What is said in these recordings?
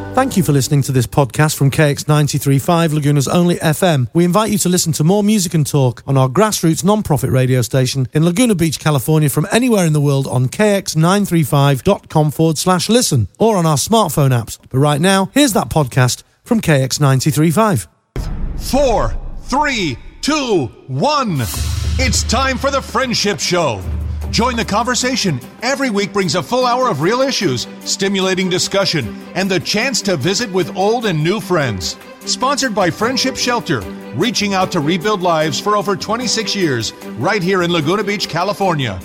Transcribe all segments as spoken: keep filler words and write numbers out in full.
Thank you for listening to this podcast from K X ninety-three point five, Laguna's only F M. We invite you to listen to more music and talk on our grassroots non-profit radio station in Laguna Beach, California, from anywhere in the world on k x nine three five dot com forward slash listen or on our smartphone apps. But right now, here's that podcast from K X ninety-three point five. Four, three, two, one. It's time for the Friendship Show. Join the conversation. Every week brings a full hour of real issues, stimulating discussion, and the chance to visit with old and new friends. Sponsored by Friendship Shelter, reaching out to rebuild lives for over twenty-six years, right here in Laguna Beach, California.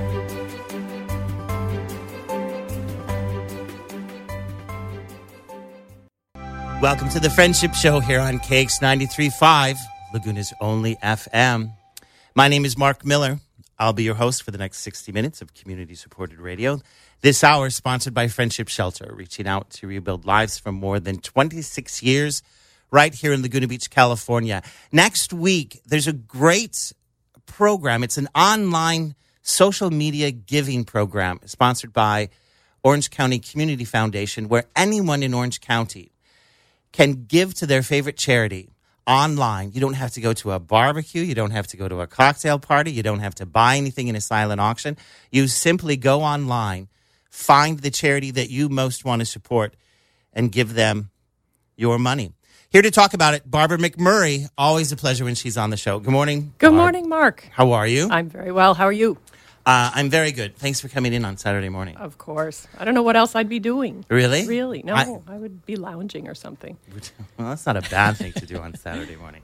Welcome to the Friendship Show here on K X ninety-three point five, Laguna's only F M. My name is Mark Miller. I'll be your host for the next sixty minutes of community-supported radio. This hour sponsored by Friendship Shelter, reaching out to rebuild lives for more than twenty-six years right here in Laguna Beach, California. Next week, there's a great program. It's an online social media giving program sponsored by Orange County Community Foundation, where anyone in Orange County can give to their favorite charity online. You don't have to go to a barbecue. You don't have to go to a cocktail party. You don't have to buy anything in a silent auction. You simply go online, find the charity that you most want to support, and give them your money. Here to talk about it, Barbara McMurray. Always a pleasure when she's on the show. Good morning. Good Barb. morning, Mark. How are you? I'm very well. How are you? Uh, I'm very good. Thanks for coming in on Saturday morning. Of course. I don't know what else I'd be doing. Really? Really? No, I, I would be lounging or something. Well, that's not a bad thing to do on Saturday morning.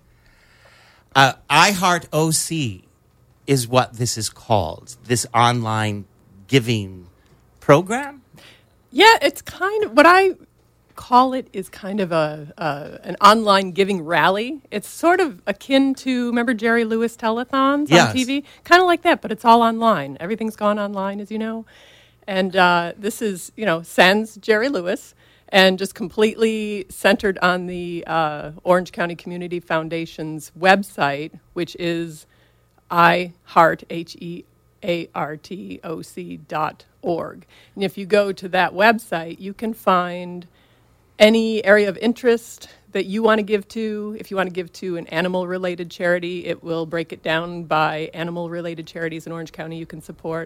Uh, iHeart O C is what this is called, this online giving program? Yeah, it's kind of, what I call it is kind of a uh, an online giving rally. It's sort of akin to, remember Jerry Lewis telethons Yes. on T V? Kind of like that, but it's all online. Everything's gone online, as you know. And uh, this is, you know, sans Jerry Lewis and just completely centered on the uh, Orange County Community Foundation's website, which is iHeart, H E A R T O C dot org. And if you go to that website, you can find any area of interest that you want to give to. If you want to give to an animal-related charity, it will break it down by animal-related charities in Orange County you can support.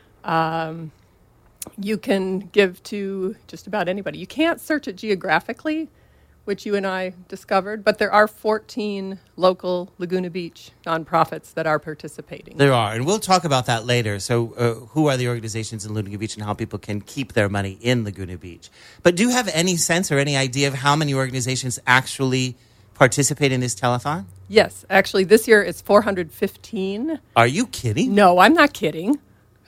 Um, you can give to just about anybody. You can't search it geographically, which you and I discovered, but there are fourteen local Laguna Beach nonprofits that are participating. There are, and we'll talk about that later. So uh, who are the organizations in Laguna Beach and how people can keep their money in Laguna Beach? But do you have any sense or any idea of how many organizations actually participate in this telethon? Yes, actually this year it's four hundred fifteen. Are you kidding? No, I'm not kidding.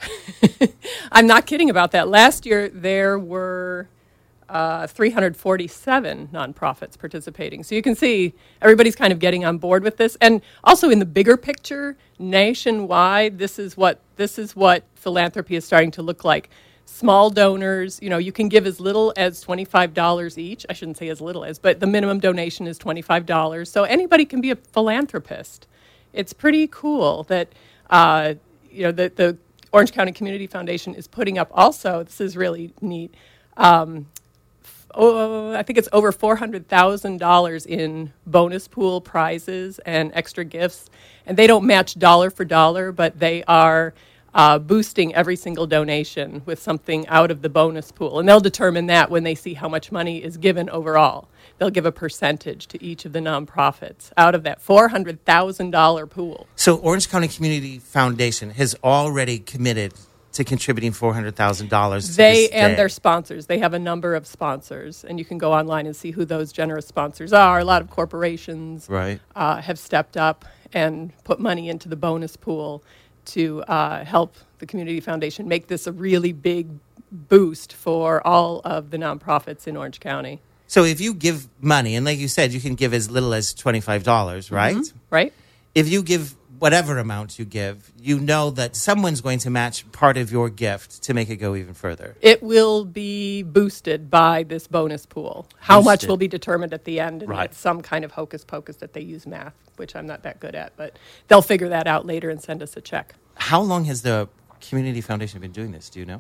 I'm not kidding about that. Last year there were Uh, three hundred forty-seven nonprofits participating. So you can see everybody's kind of getting on board with this. And also in the bigger picture, nationwide, this is what this is what philanthropy is starting to look like. Small donors, you know, you can give as little as twenty-five dollars each. I shouldn't say as little as, but the minimum donation is twenty-five dollars. So anybody can be a philanthropist. It's pretty cool that, uh, you know, the, the Orange County Community Foundation is putting up also, this is really neat, um, Oh, I think it's over four hundred thousand dollars in bonus pool prizes and extra gifts. And they don't match dollar for dollar, but they are uh, boosting every single donation with something out of the bonus pool. And they'll determine that when they see how much money is given overall. They'll give a percentage to each of the nonprofits out of that four hundred thousand dollars pool. So Orange County Community Foundation has already committed to contributing four hundred thousand dollars. They and their sponsors. They have a number of sponsors, and you can go online and see who those generous sponsors are. A lot of corporations right. uh, have stepped up and put money into the bonus pool to uh, help the Community Foundation make this a really big boost for all of the nonprofits in Orange County. So if you give money, and like you said, you can give as little as twenty-five dollars, right? Mm-hmm. Right. If you give whatever amount you give, you know that someone's going to match part of your gift to make it go even further. It will be boosted by this bonus pool. How Boosted. much will be determined at the end, and Right. it's some kind of hocus pocus that they use math, which I'm not that good at, but they'll figure that out later and send us a check. How long has the Community Foundation been doing this? Do you know?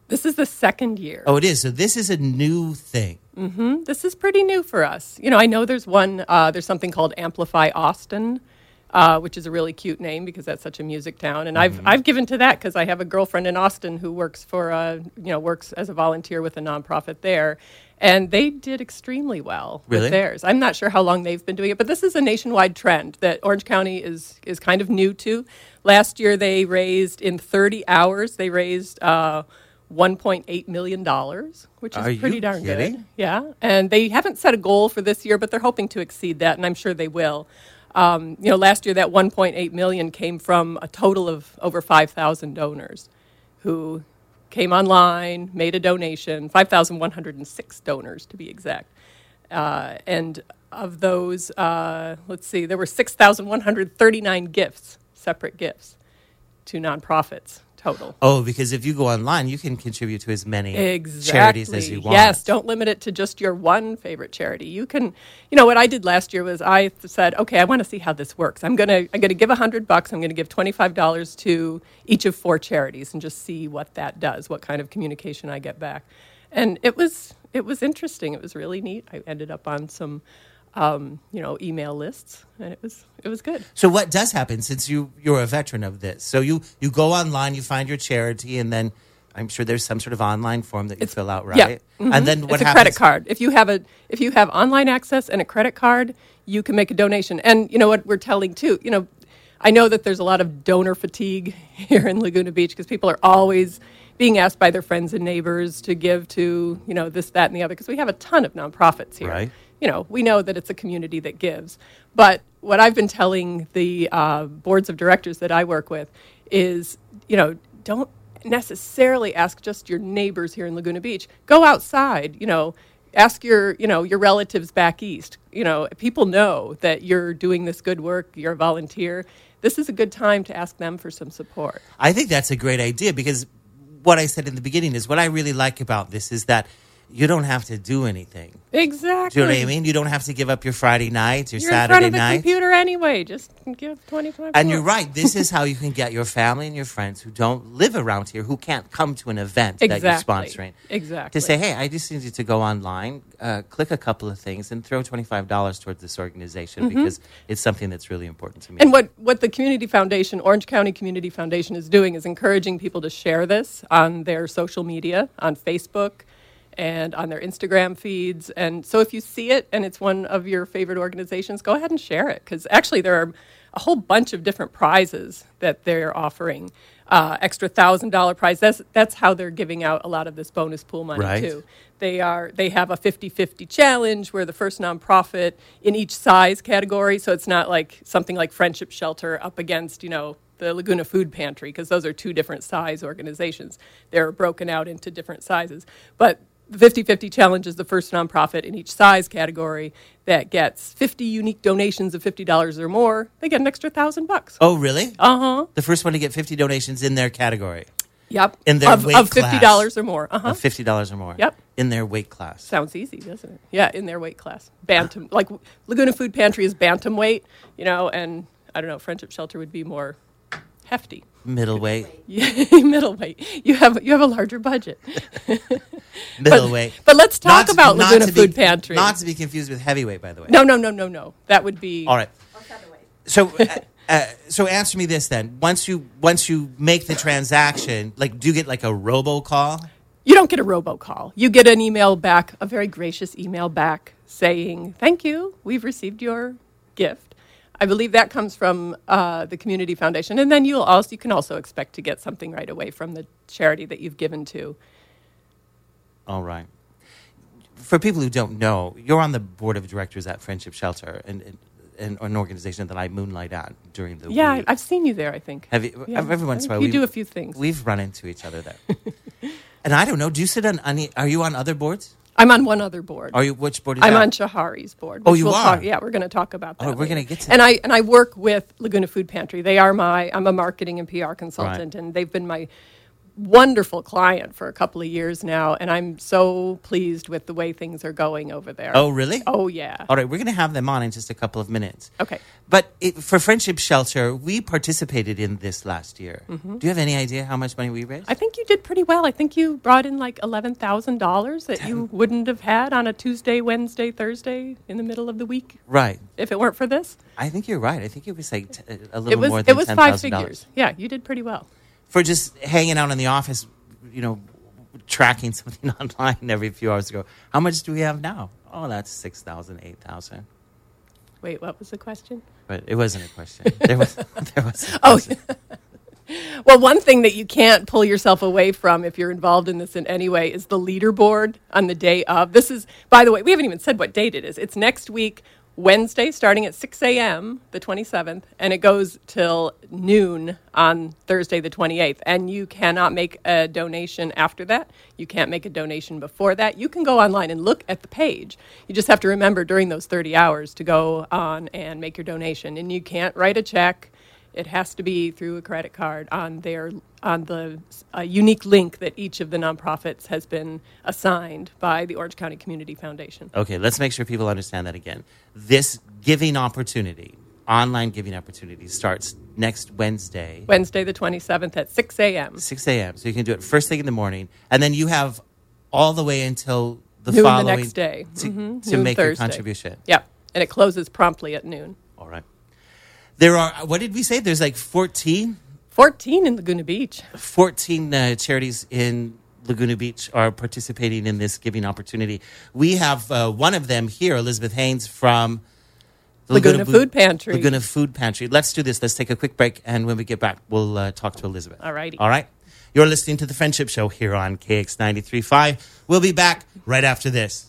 This is the second year. Oh, it is. So this is a new thing. Mm-hmm. This is pretty new for us. You know, I know there's one, uh, there's something called Amplify Austin, uh, which is a really cute name because that's such a music town. And Mm-hmm. I've I've given to that because I have a girlfriend in Austin who works for, uh, you know, works as a volunteer with a nonprofit there. And they did extremely well Really? with theirs. I'm not sure how long they've been doing it, but this is a nationwide trend that Orange County is is kind of new to. Last year they raised, in thirty hours, they raised uh, one point eight million dollars, which is Are pretty you darn kidding? good. Yeah, and they haven't set a goal for this year, but they're hoping to exceed that, and I'm sure they will. Um, you know, last year that one point eight million dollars came from a total of over five thousand donors who came online, made a donation, five thousand one hundred six donors to be exact. Uh, and of those, uh, let's see, there were six thousand one hundred thirty-nine gifts, separate gifts, to nonprofits total. Oh, because if you go online, you can contribute to as many Exactly. charities as you want. Yes, don't limit it to just your one favorite charity. You can, you know, what I did last year was I said, okay, I want to see how this works. I'm gonna, I'm gonna give a hundred bucks. I'm gonna give twenty-five dollars to each of four charities and just see what that does, what kind of communication I get back. And it was, it was interesting. It was really neat. I ended up on some, um, you know, email lists, and it was, it was good. So what does happen since you, you're a veteran of this? So you, you go online, you find your charity, and then I'm sure there's some sort of online form that you fill out, right? Yeah. Mhm. And then what it's a happens? credit card. If you have a if you have online access and a credit card, you can make a donation. And you know what we're telling too, you know, I know that there's a lot of donor fatigue here in Laguna Beach because people are always being asked by their friends and neighbors to give to, you know, this, that, and the other, because we have a ton of nonprofits here. Right. You know, we know that it's a community that gives. But what I've been telling the uh, boards of directors that I work with is, you know, don't necessarily ask just your neighbors here in Laguna Beach. Go outside, you know, ask your, you know, your relatives back east. You know, people know that you're doing this good work, you're a volunteer. This is a good time to ask them for some support. I think that's a great idea because what I said in the beginning is what I really like about this is that you don't have to do anything. Exactly. Do you know what I mean? You don't have to give up your Friday nights, your You're Saturday in front of the nights. computer anyway. Just give twenty-five And bucks. you're right. This is how you can get your family and your friends who don't live around here, who can't come to an event that you're Exactly. sponsoring. Exactly. To say, hey, I just need you to go online, uh, click a couple of things, and throw twenty-five dollars towards this organization because it's something that's really important to me. And what, what the Community Foundation, Orange County Community Foundation, is doing is encouraging people to share this on their social media, on Facebook, and on their Instagram feeds. And so if you see it and it's one of your favorite organizations, go ahead and share it. Because actually there are a whole bunch of different prizes that they're offering. Uh, extra one thousand dollars prize. That's, that's how they're giving out a lot of this bonus pool money, Right. too. They are they have a fifty-fifty challenge where the first nonprofit in each size category, so it's not like something like Friendship Shelter up against, you know, the Laguna Food Pantry, because those are two different size organizations. They're broken out into different sizes. But the fifty-fifty challenge is the first nonprofit in each size category that gets fifty unique donations of fifty dollars or more. They get an extra thousand bucks. Oh, really? Uh-huh. The first one to get fifty donations in their category. Yep. In their of, weight of fifty dollars class. or more. Uh-huh. Of fifty dollars or more. Yep. In their weight class. Sounds easy, doesn't it? Yeah, in their weight class. Bantam. Like Laguna Food Pantry is bantam weight, you know, and I don't know, Friendship Shelter would be more hefty. Middleweight. Yeah, middleweight. You have you have a larger budget. Middleweight. But let's talk Not to- about not Laguna to be- Food Pantry. Not to be confused with heavyweight, by the way. No, no, no, no, no. That would be All right. So, uh, uh, so answer me this then. Once you once you make the transaction, like, do you get like a robocall? You don't get a robocall. You get an email back, a very gracious email back saying, "Thank you, we've received your gift." I believe that comes from uh, the Community Foundation, and then you'll also you can also expect to get something right away from the charity that you've given to. All right. For people who don't know, you're on the board of directors at Friendship Shelter, and, and, and an organization that I moonlight at during the Yeah, week. I've seen you there. I think. Have you? Yeah. Every once in a while, You we do a few things. We've run into each other there. And I don't know. Do you sit on any? Are you on other boards? I'm on one other board. Are you? Which board is I'm that? on Shahari's board. Oh, which you we'll are? Talk, yeah, we're going to talk about that. Oh, we're later. gonna get to And that. I and I work with Laguna Food Pantry. They are my. I'm a marketing and P R consultant, Right. and they've been my wonderful client for a couple of years now, and I'm so pleased with the way things are going over there. Oh, really? Oh, yeah. All right, we're going to have them on in just a couple of minutes. Okay. But it, for Friendship Shelter, we participated in this last year. Mm-hmm. Do you have any idea how much money we raised? I think you did pretty well. I think you brought in like eleven thousand dollars that you wouldn't have had on a Tuesday, Wednesday, Thursday in the middle of the week. Right. If it weren't for this. I think you're right. I think it was like t- a little It was, more than it was ten five thousand dollars. figures. Yeah, you did pretty well. For just hanging out in the office, you know, tracking something online every few hours ago. How much do we have now? Oh, that's six thousand, eight thousand. Wait, what was the question? But it wasn't a question. There was, there was. Oh, well, one thing that you can't pull yourself away from if you're involved in this in any way is the leaderboard on the day of. This is, by the way, we haven't even said what date it is. It's next week, Wednesday, starting at six a.m., the twenty-seventh, and it goes till noon on Thursday, the twenty-eighth. And you cannot make a donation after that. You can't make a donation before that. You can go online and look at the page. You just have to remember during those thirty hours to go on and make your donation. And you can't write a check. It has to be through a credit card on their on the uh, unique link that each of the nonprofits has been assigned by the Orange County Community Foundation. Okay, let's make sure people understand that again. This giving opportunity, online giving opportunity, starts next Wednesday. Wednesday the twenty-seventh at six a.m. six a.m. So you can do it first thing in the morning, and then you have all the way until the noon following the next day to, mm-hmm. to noon make Thursday. your contribution. Yep, and it closes promptly at noon. All right. There are, what did we say? There's like fourteen? fourteen in Laguna Beach. fourteen uh, charities in Laguna Beach are participating in this giving opportunity. We have uh, one of them here, Elizabeth Haynes from the Laguna, Laguna Food Pantry. Laguna Food Pantry. Let's do this. Let's take a quick break, and when we get back, we'll uh, talk to Elizabeth. All righty. All right? You're listening to The Friendship Show here on K X ninety-three point five. We'll be back right after this.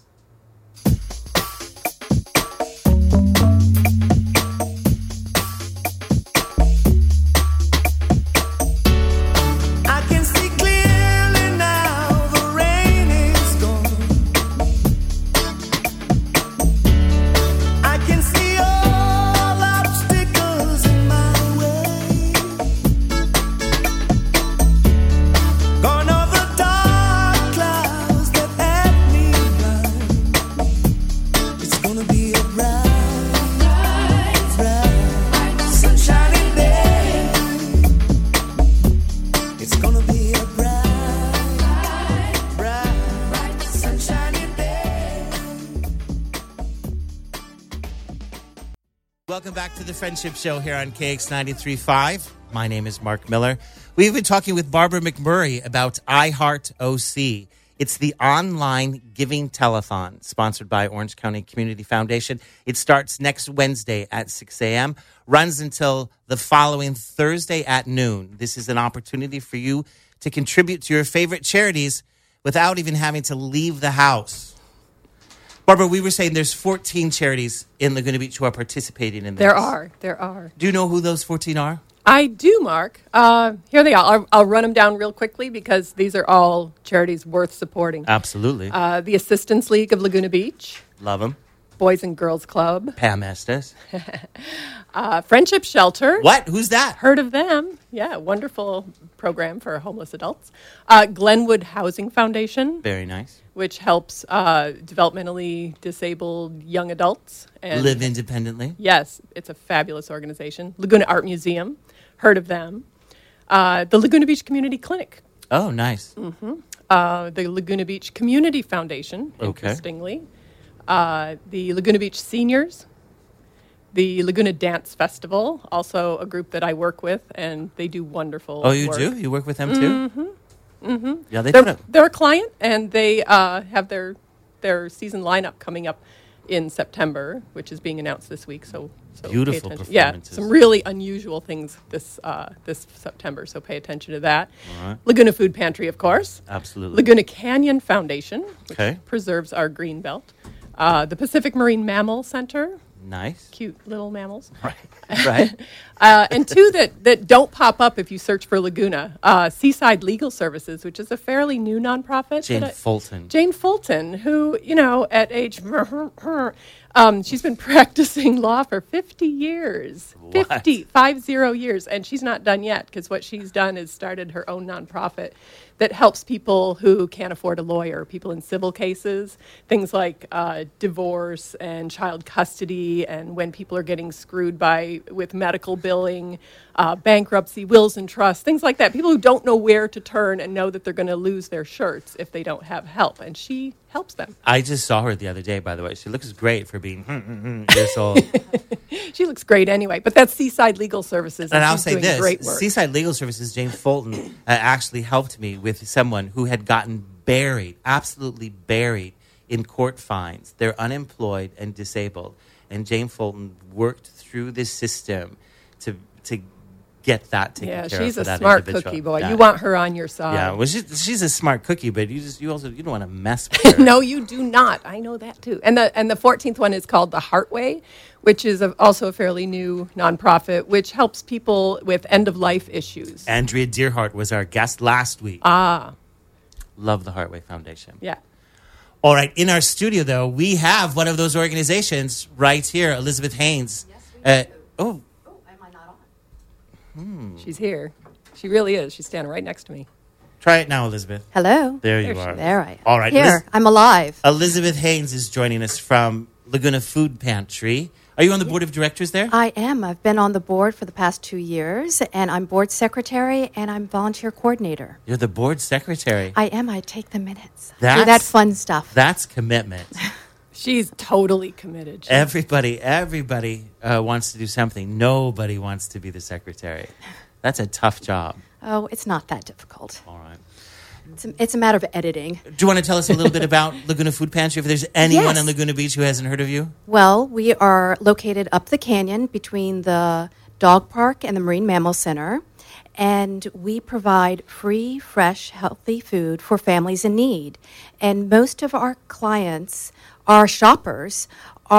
Welcome back to the Friendship Show here on K X ninety-three point five. My name is Mark Miller. We've been talking with Barbara McMurray about iHeart O C. It's the online giving telethon sponsored by Orange County Community Foundation. It starts next Wednesday at six a.m., runs until the following Thursday at noon. This is an opportunity for you to contribute to your favorite charities without even having to leave the house. Barbara, we were saying there's fourteen charities in Laguna Beach who are participating in this. There are. There are. Do you know who those fourteen are? I do, Mark. Uh, here they are. I'll, I'll run them down real quickly because these are all charities worth supporting. Absolutely. Uh, the Assistance League of Laguna Beach. Love them. Boys and Girls Club. Pam Estes. uh, Friendship Shelter. What? Who's that? Heard of them. Yeah, wonderful program for homeless adults. Uh, Glenwood Housing Foundation. Very nice. Which helps uh, developmentally disabled young adults. And live independently. Yes, it's a fabulous organization. Laguna Art Museum. Heard of them. Uh, the Laguna Beach Community Clinic. Oh, nice. Mm-hmm. Uh, the Laguna Beach Community Foundation, okay. interestingly. Uh, the Laguna Beach Seniors. The Laguna Dance Festival, also a group that I work with, and they do wonderful Oh, you work. do? You work with them too? Mm-hmm. Mm-hmm. Yeah, they they're, put up. they're a client, and they uh, have their their season lineup coming up in September, which is being announced this week. So, so beautiful pay attention. performances. Yeah, some really unusual things this uh, this September. So pay attention to that. All right. Laguna Food Pantry, of course. Absolutely. Laguna Canyon Foundation, which okay. preserves our green belt. Uh, the Pacific Marine Mammal Center. Nice. cute little mammals. Right. Right. Uh, and two that, that don't pop up if you search for Laguna. Uh, Seaside Legal Services, which is a fairly new nonprofit. Jane that I- Fulton. Jane Fulton, who, you know, at age, um, she's been practicing law for fifty years. What? fifty, five zero years. And she's not done yet, because what she's done is started her own nonprofit that helps people who can't afford a lawyer, people in civil cases, things like uh, divorce and child custody, and when people are getting screwed by with medical billing, uh, bankruptcy, wills and trusts, things like that. People who don't know where to turn and know that they're going to lose their shirts if they don't have help, and she helps them. I just saw her the other day, by the way. She looks great for being hmm, hmm, hmm, years old. She looks great anyway, but that's Seaside Legal Services, and, And I'll she's say doing this, great work. Seaside Legal Services, Jane Fulton, uh, actually helped me with someone who had gotten buried, absolutely buried in court fines. They're unemployed and disabled. And Jane Fulton worked through this system to to get that taken Yeah, care of she's for a that smart individual. cookie, boy. Yeah. You want her on your side. Yeah, well, she, she's a smart cookie, but you just you also you don't want to mess with her. No, you do not. I know that too. And the and the fourteenth one is called the Heartway, which is a, also a fairly new nonprofit, which helps people with end of life issues. Andrea Dearhart was our guest last week. Ah, Love the Heartway Foundation. yeah. All right, in our studio, though, we have one of those organizations right here, Elizabeth Haynes. Yes, we Uh, do. oh, Oh, am I not on? She's here. She really is. She's standing right next to me. try it now, Elizabeth. Hello. There you There she are. is. There I am. All right, Here, Liz- I'm alive. Elizabeth Haynes is joining us from Laguna Food Pantry. Are you on the board of directors there? I am. I've been on the board for the past two years, and I'm board secretary, and I'm volunteer coordinator. You're the board secretary. I am. I take the minutes. I do That's- that fun stuff. That's commitment. She's totally committed. She- everybody, everybody uh, wants to do something. Nobody wants to be the secretary. That's a tough job. Oh, it's not that difficult. All right. It's a, it's a matter of editing. Do you want to tell us a little bit about Laguna Food Pantry? If there's anyone Yes. in Laguna Beach who hasn't heard of you? Well, we are located up the canyon between the dog park and the Marine Mammal Center, and we provide free, fresh, healthy food for families in need. And most of our clients, our shoppers,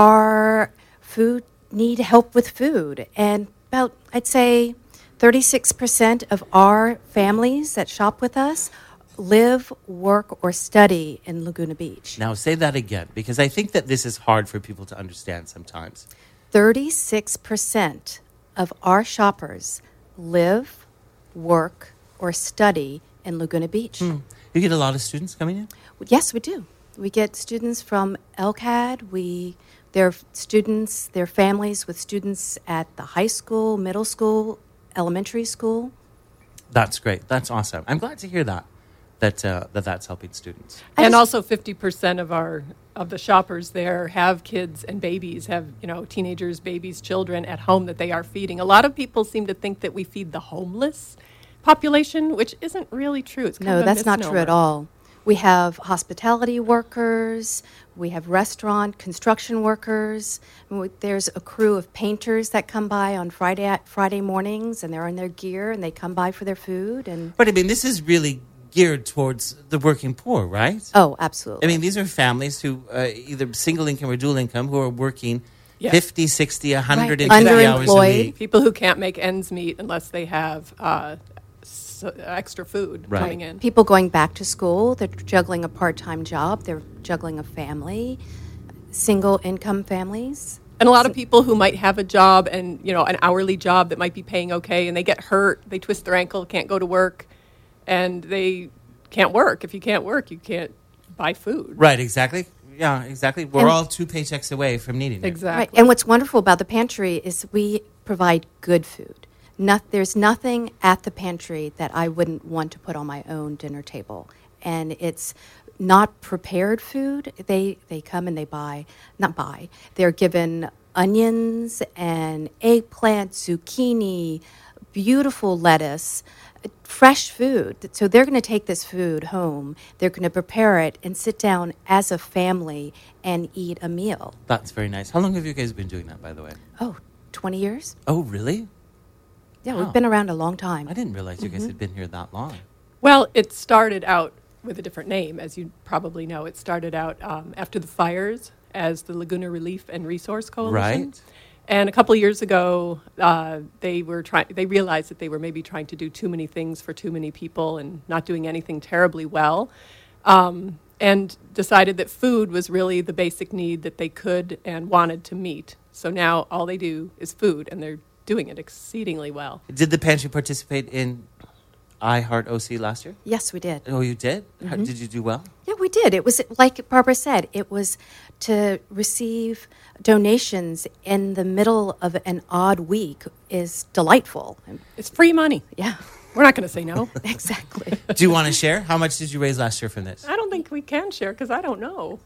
are food need help with food. And about, I'd say, thirty-six percent of our families that shop with us live, work, or study in Laguna Beach. Now, say that again, because I think that this is hard for people to understand sometimes. thirty-six percent of our shoppers live, work, or study in Laguna Beach. You get a lot of students coming in? Yes, we do. We get students from L C A D. We, their students, their families with students at the high school, middle school, elementary school. That's great. That's awesome. I'm glad to hear that, that, uh, that that's helping students. I and just- also fifty percent of our of the shoppers there have kids and babies, have, you know, teenagers, babies, children at home that they are feeding. A lot of people seem to think that we feed the homeless population, which isn't really true. It's kind No, of a that's not true at misnomer. all. We have hospitality workers, we have restaurant, construction workers. and we- There's a crew of painters that come by on Friday Friday mornings, and they're in their gear, and they come by for their food. And But I mean, this is really geared towards the working poor, right? oh, absolutely. I mean, these are families who uh, either single income or dual income who are working Yeah. fifty, sixty, one hundred fifty Right. hours a Underemployed. week. People who can't make ends meet unless they have uh, s- extra food Right. coming in. People going back to school, they're juggling a part-time job, they're juggling a family, single income families. And a lot of people who might have a job and, you know, an hourly job that might be paying okay, and they get hurt, they twist their ankle, can't go to work, and they can't work. If you can't work, you can't buy food. Right, exactly. Yeah, exactly. We're And- all two paychecks away from needing it. Exactly. Right. And what's wonderful about the pantry is we provide good food. Not, there's nothing at the pantry that I wouldn't want to put on my own dinner table. And it's not prepared food. They they come and they buy, not buy, they're given onions and eggplant, zucchini, beautiful lettuce, fresh food. So they're going to take this food home, they're going to prepare it and sit down as a family and eat a meal. That's very nice. How long have you guys been doing that, by the way? Oh, twenty years? Oh, really? Yeah, Wow. we've been around a long time. I didn't realize you guys Mm-hmm. had been here that long. Well, it started out with a different name, as you probably know. It started out um, after the fires as the Laguna Relief and Resource Coalition. Right. And a couple of years ago, uh, they were trying. They realized that they were maybe trying to do too many things for too many people and not doing anything terribly well, um, and decided that food was really the basic need that they could and wanted to meet. So now all they do is food, and they're doing it exceedingly well. Did the pantry participate in I Heart O C last year? Yes, we did. Oh, you did? Mm-hmm. How, did you do well? Yeah, we did. It was, like Barbara said, it was to receive donations in the middle of an odd week is delightful. It's free money. Yeah, We're not going to say no. exactly. Do you want to share? How much did you raise last year from this? I don't think we can share because I don't know.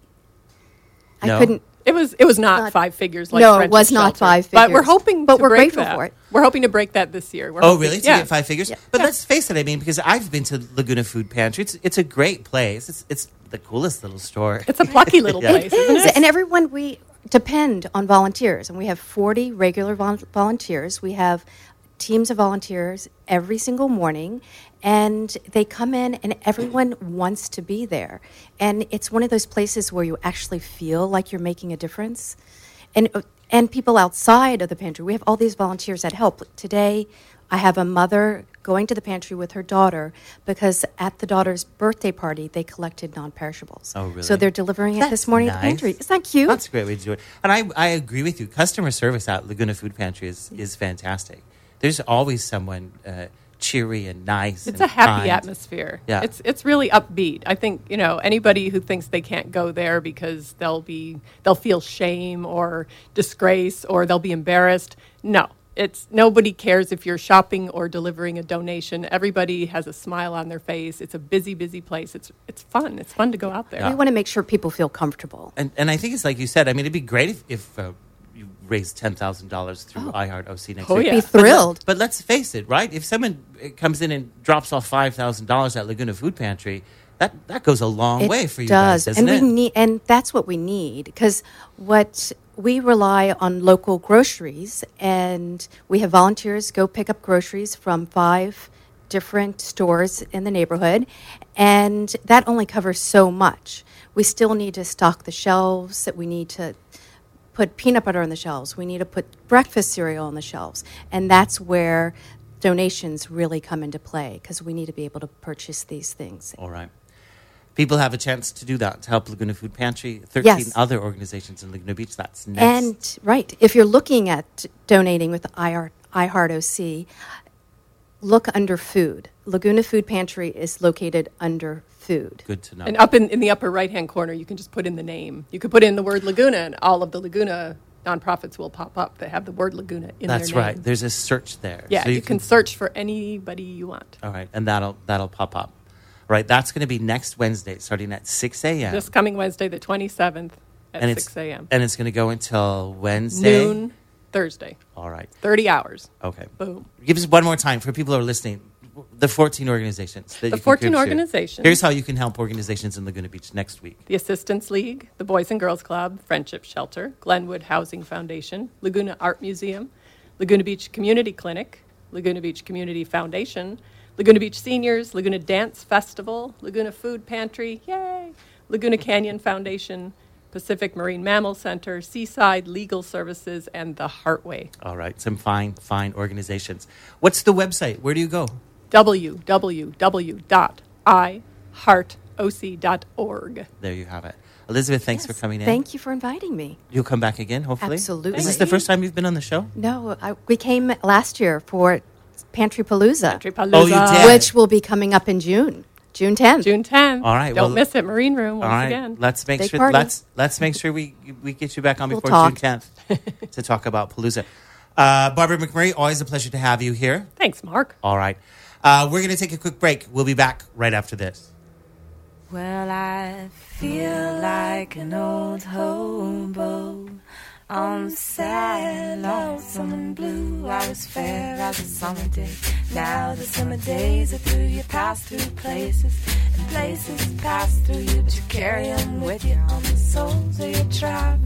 I No? couldn't. It was it was not, Not- five figures like No, it Friendship was not Shelter. five But we're figures. hoping But to we're break grateful that. for it. We're hoping to break that this year. We're Oh, hoping- really? To yeah. get five figures? Yeah. But Yeah. let's face it, I mean, because I've been to Laguna Food Pantry. It's, it's a great place. It's it's the coolest little store. It's a plucky little Yeah. place, It isn't is, it? and everyone, we depend on volunteers, and we have forty regular vol- volunteers. We have teams of volunteers every single morning, and they come in, and everyone wants to be there. And it's one of those places where you actually feel like you're making a difference. And uh, and people outside of the pantry, we have all these volunteers that help. Today, I have a mother going to the pantry with her daughter because at the daughter's birthday party, they collected non-perishables. Oh, really? So they're delivering it That's this morning at the nice. pantry. Isn't that cute? That's a great way to do it. And I, I agree with you. Customer service at Laguna Food Pantry is, is fantastic. There's always someone uh, cheery and nice. It's and a happy kind. atmosphere. Yeah. It's it's really upbeat. I think, you know, anybody who thinks they can't go there because they'll be they'll feel shame or disgrace or they'll be embarrassed. No. It's nobody cares if you're shopping or delivering a donation. Everybody has a smile on their face. It's a busy, busy place. It's it's fun. It's fun to go out there. We want to make sure people feel comfortable. And and I think it's like you said. I mean, it'd be great if, if uh, you raised ten thousand dollars through I Heart O C next Oh, week. yeah. Be But But, let- thrilled. but let's face it, right? If someone uh, comes in and drops off five thousand dollars at Laguna Food Pantry, that, that goes a long It way for you does, guys, doesn't and it? we need, and that's what we need because what we rely on local groceries, and we have volunteers go pick up groceries from five different stores in the neighborhood, and that only covers so much. We still need to stock the shelves. That we need to put peanut butter on the shelves. We need to put breakfast cereal on the shelves, and that's where donations really come into play because we need to be able to purchase these things. All right. People have a chance to do that, to help Laguna Food Pantry, thirteen Yes. other organizations in Laguna Beach. That's next. And, right, if you're looking at donating with I Heart, I Heart O C, look under food. Laguna Food Pantry is located under food. Good to know. And up in, in the upper right-hand corner, you can just put in the name. You could put in the word Laguna, and all of the Laguna nonprofits will pop up that have the word Laguna in That's their name. right. There's a search there. Yeah, So you, can, search for anybody you want. All right, and that'll that'll pop up. All right, that's going to be next Wednesday, starting at six a.m. This coming Wednesday, the twenty-seventh at and it's six a.m. And it's going to go until Wednesday. Noon Thursday, All right. thirty hours. Okay. Boom. Give us one more time for people who are listening. The fourteen organizations. That The you can fourteen contribute. organizations. Here's how you can help organizations in Laguna Beach next week. The Assistance League, the Boys and Girls Club, Friendship Shelter, Glenwood Housing Foundation, Laguna Art Museum, Laguna Beach Community Clinic, Laguna Beach Community Foundation, Laguna Beach Seniors, Laguna Dance Festival, Laguna Food Pantry, yay, Laguna Canyon Foundation, Pacific Marine Mammal Center, Seaside Legal Services, and the Heartway. All right, some fine, fine organizations. What's the website? Where do you go? w w w dot i heart o c dot org. There you have it. Elizabeth, thanks Yes, for coming in. Thank you for inviting me. You'll come back again, hopefully? Absolutely. Is this the first time you've been on the show? No, I, we came last year for Pantry Palooza, Pantry Palooza. Oh, you did? which will be coming up in June, June tenth. June tenth. All right, Don't well- miss it. Marine Room once All right, again. let's make Big sure. party. Let's let's make sure we we get you back on We'll before June talk. tenth to talk about Palooza. Uh, Barbara McMurray, always a pleasure to have you here. Thanks, Mark. All right, uh, we're going to take a quick break. We'll be back right after this. Well, I feel like an old hobo on the sad, lonesome and blue. I was fair as a summer day. Now the summer days are through. You pass through places, and places pass through you, but you carry them with you on the soles of your traveling